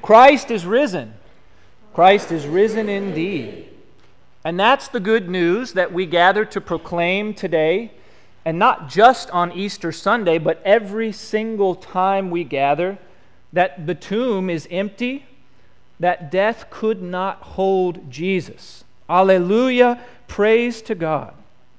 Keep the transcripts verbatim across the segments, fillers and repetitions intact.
Christ is risen. Christ is risen indeed. And that's the good news that we gather to proclaim today, and not just on Easter Sunday, but every single time we gather, that the tomb is empty, that death could not hold Jesus. Alleluia, praise to God.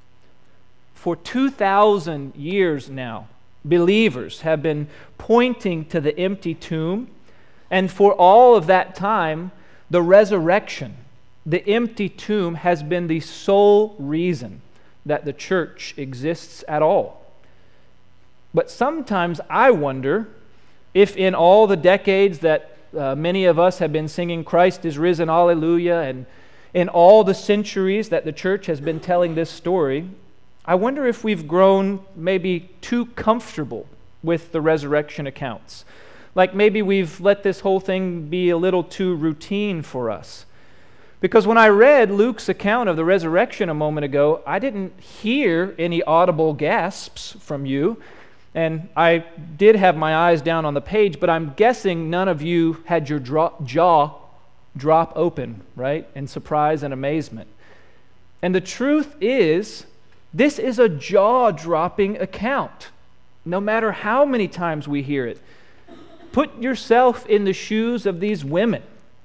For two thousand years now, believers have been pointing to the empty tomb, and for all of that time, the resurrection, the empty tomb, has been the sole reason that the church exists at all. But sometimes I wonder if in all the decades that uh, many of us have been singing Christ is risen, Alleluia, and in all the centuries that the church has been telling this story, I wonder if we've grown maybe too comfortable with the resurrection accounts. Like maybe we've let this whole thing be a little too routine for us. Because when I read Luke's account of the resurrection a moment ago, I didn't hear any audible gasps from you. And I did have my eyes down on the page, but I'm guessing none of you had your dro- jaw drop open, right? In surprise and amazement. And the truth is, this is a jaw-dropping account, no matter how many times we hear it. Put yourself in the shoes of these women.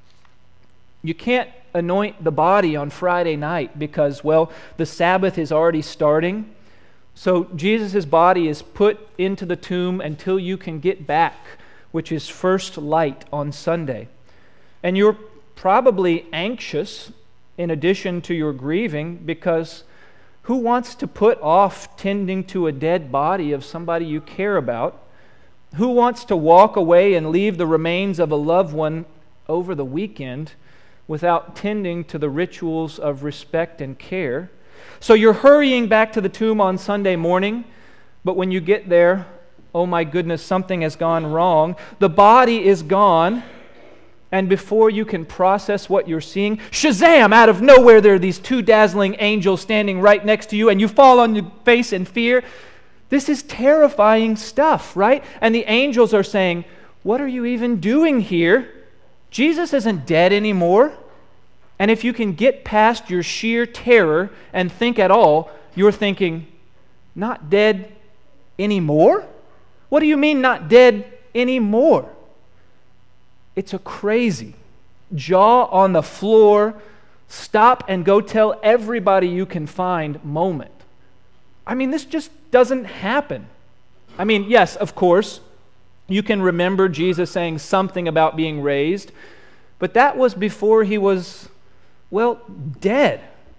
You can't anoint the body on Friday night because, well, the Sabbath is already starting. So Jesus' body is put into the tomb until you can get back, which is first light on Sunday. And you're probably anxious in addition to your grieving, because who wants to put off tending to a dead body of somebody you care about? Who wants to walk away and leave the remains of a loved one over the weekend without tending to the rituals of respect and care? So you're hurrying back to the tomb on Sunday morning, but when you get there, oh my goodness, something has gone wrong. The body is gone, and before you can process what you're seeing, shazam, out of nowhere there are these two dazzling angels standing right next to you, and you fall on your face in fear. This is terrifying stuff, right? And the angels are saying, what are you even doing here? Jesus isn't dead anymore. And if you can get past your sheer terror and think at all, you're thinking, not dead anymore? What do you mean not dead anymore? It's a crazy, jaw on the floor, stop and go tell everybody you can find moment. I mean, this just doesn't happen. I mean, yes, of course, you can remember Jesus saying something about being raised, but that was before he was, well, dead.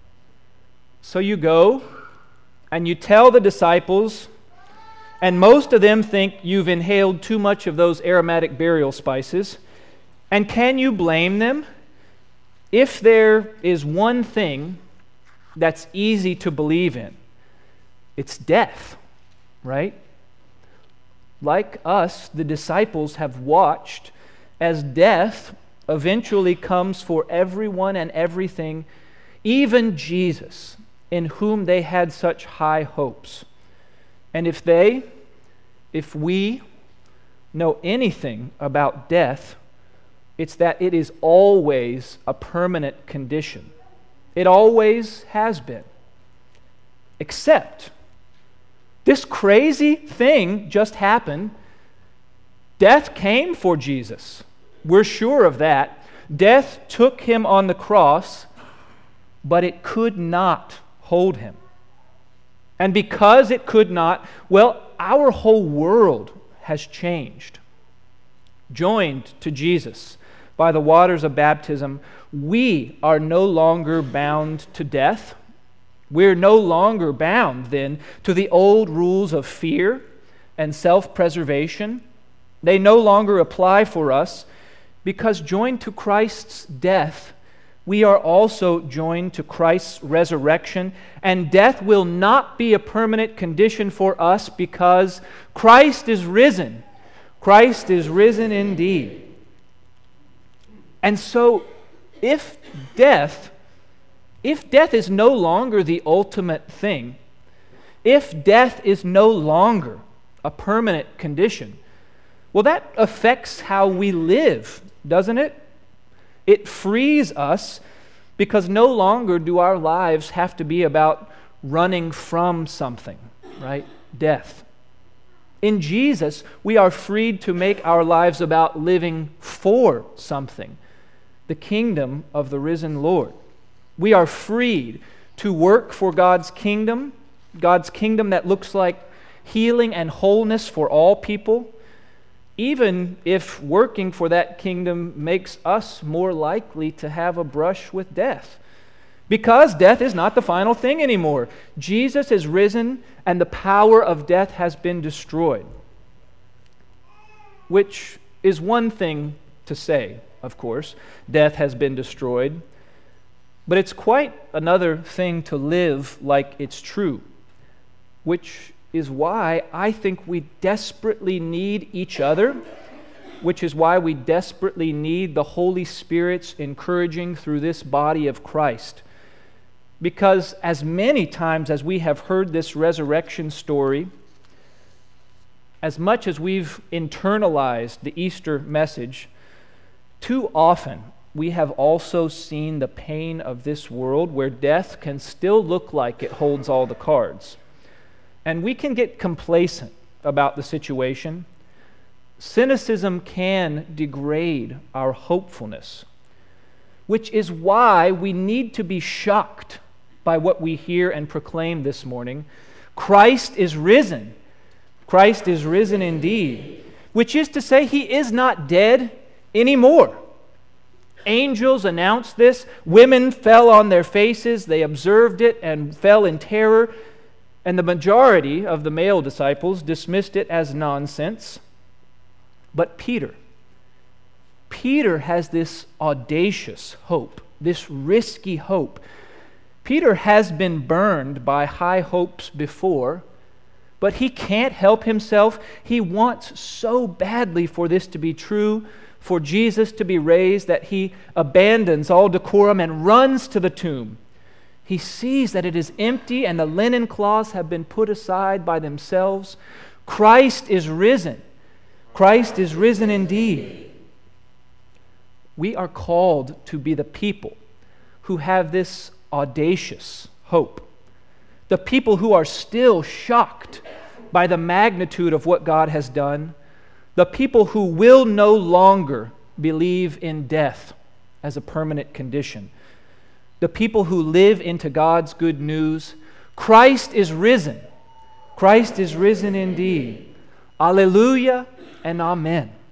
So you go and you tell the disciples, and most of them think you've inhaled too much of those aromatic burial spices. And can you blame them? If there is one thing that's easy to believe in, it's death, right? Like us, the disciples have watched as death eventually comes for everyone and everything, even Jesus, in whom they had such high hopes. And if they, if we know anything about death, it's that it is always a permanent condition. It always has been. Except this crazy thing just happened. Death came for Jesus. We're sure of that. Death took him on the cross, but it could not hold him. And because it could not, well, our whole world has changed. Joined to Jesus by the waters of baptism, we are no longer bound to death. We're no longer bound, then, to the old rules of fear and self-preservation. They no longer apply for us, because joined to Christ's death, we are also joined to Christ's resurrection, and death will not be a permanent condition for us because Christ is risen. Christ is risen indeed. And so, if death, if death is no longer the ultimate thing, if death is no longer a permanent condition, well, that affects how we live doesn't it? It frees us because no longer do our lives have to be about running from something, right? Death. In Jesus, we are freed to make our lives about living for something, the kingdom of the risen Lord. We are freed to work for God's kingdom, God's kingdom that looks like healing and wholeness for all people, even if working for that kingdom makes us more likely to have a brush with death. Because death is not the final thing anymore. Jesus is risen and the power of death has been destroyed. Which is one thing to say, of course. Death has been destroyed. But it's quite another thing to live like it's true. Which is why I think we desperately need each other. Which is why we desperately need the Holy Spirit's encouraging through this body of Christ. Because as many times as we have heard this resurrection story, as much as we've internalized the Easter message, too often we have also seen the pain of this world where death can still look like it holds all the cards. And we can get complacent about the situation. Cynicism can degrade our hopefulness, which is why we need to be shocked by what we hear and proclaim this morning. Christ is risen. Christ is risen indeed, which is to say he is not dead anymore. Angels announced this. Women fell on their faces. They observed it and fell in terror. And the majority of the male disciples dismissed it as nonsense. But Peter, Peter has this audacious hope, this risky hope. Peter has been burned by high hopes before, but he can't help himself. He wants so badly for this to be true, for Jesus to be raised, that he abandons all decorum and runs to the tomb. He sees that it is empty and the linen cloths have been put aside by themselves. Christ is risen. Christ is risen indeed. We are called to be the people who have this audacious hope. The people who are still shocked by the magnitude of what God has done. The people who will no longer believe in death as a permanent condition. The people who live into God's good news. Christ is risen. Christ is risen indeed. Alleluia and amen.